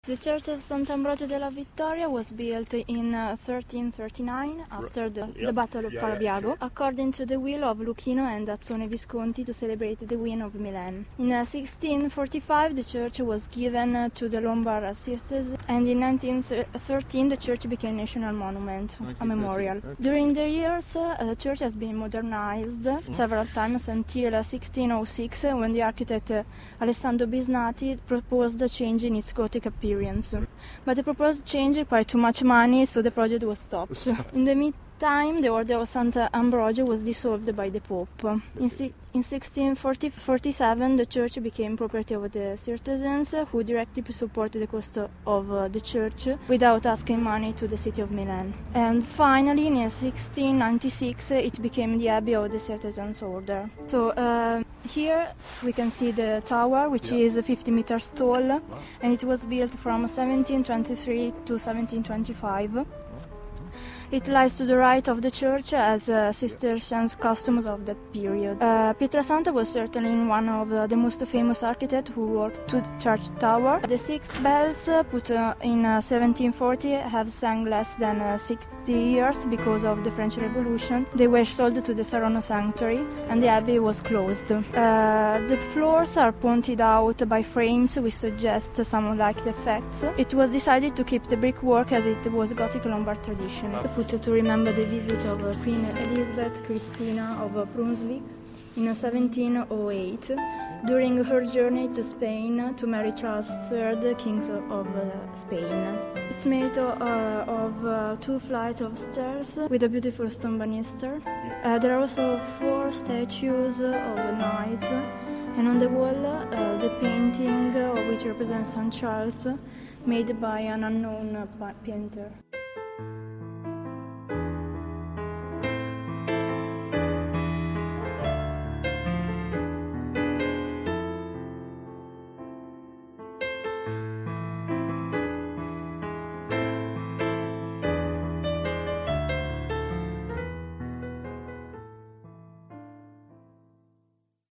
The Church of Sant'Ambrogio della Vittoria was built in 1339 after the Battle of Parabiago, according to the will of Luchino and Azzone Visconti to celebrate the win of Milan. In 1645 the church was given to the Lombard Sisters, and in 1913 the church became a national monument, a memorial. During the years the church has been modernized several times until 1606 when the architect Alessandro Bisnati proposed a change in its Gothic appearance. But the proposed change required too much money, so the project was stopped. In the meantime, the Order of Sant'Ambrogio was dissolved by the Pope. In 1647, the church became property of the citizens, who directly supported the cost of the church without asking money to the city of Milan. And finally, in 1696, it became the abbey of the Citizens' Order. So here we can see the tower, which is 50 meters tall, and it was built from 1723 to 1725. It lies to the right of the church as Cistercian customs of that period. Pietrasanta was certainly one of the most famous architects who worked to the church tower. The 6 bells put in 1740 have sung less than 60 years because of the French Revolution. They were sold to the Saronno Sanctuary and the abbey was closed. The floors are pointed out by frames which suggest some light effects. It was decided to keep the brickwork as it was Gothic Lombard tradition. To remember the visit of Queen Elizabeth Christina of Brunswick in 1708 during her journey to Spain to marry Charles III, King of Spain. It's made of 2 flights of stairs with a beautiful stone banister. There are also 4 statues of knights, and on the wall the painting which represents St. Charles, made by an unknown painter.